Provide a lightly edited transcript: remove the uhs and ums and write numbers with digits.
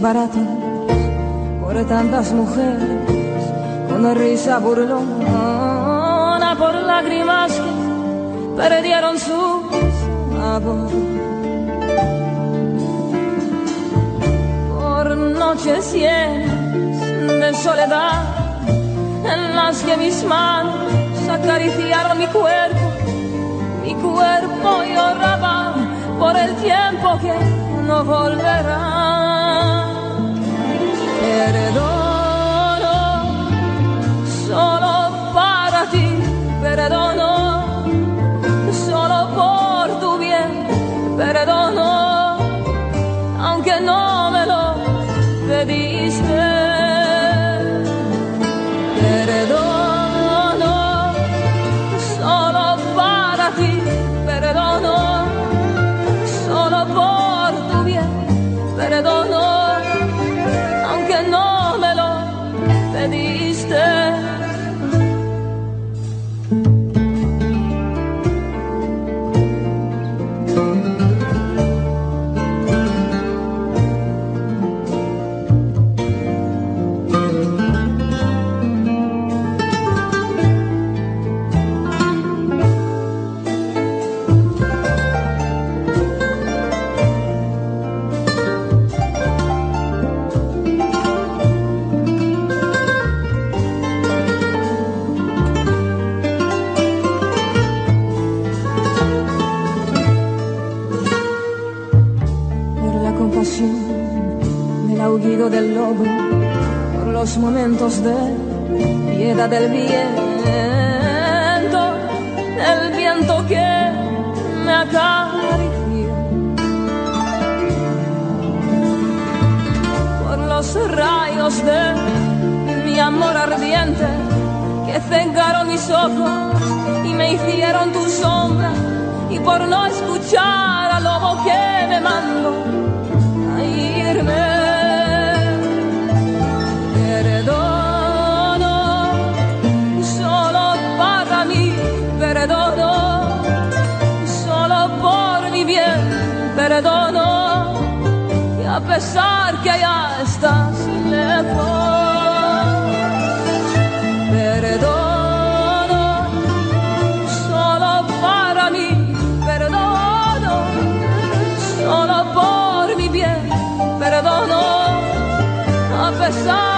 barato por tantas mujeres, con risa burlona por lágrimas que perdieron su sabor. Por noches llenas de soledad en las que mis manos acariciaron mi cuerpo lloraba por el tiempo que no volverá. Perdono solo para ti, perdono solo por tu bien, perdono aunque no me lo pediste. Perdono solo para ti, perdono solo por tu bien, perdono aunque no me lo pediste. Del aullido del lobo, por los momentos de piedad del viento que me acarició, por los rayos de mi amor ardiente que cegaron mis ojos y me hicieron tu sombra, y por no escuchar al lobo que me mandó a irme. Perdono solo para mí, perdono solo por mi bien, perdono, y a pesar que ya estás lejos, perdono solo para mí, perdono solo por mi bien, perdono a pesar